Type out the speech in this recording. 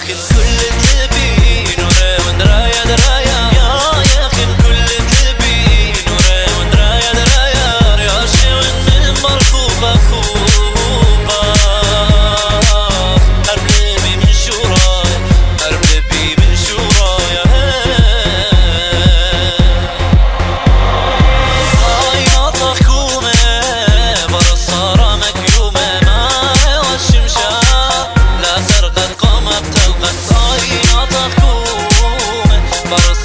خل كل تبي نورا وندرايا درايا يا خل كل تبي نورا وندرايا درايا رياشي من مرخوبة خوبة قربي من شوراي قربي من شوراي صايمة طخومة برصارة مكيومة ما والشمشة لا سرقت قامت تلقت صايمة طخومة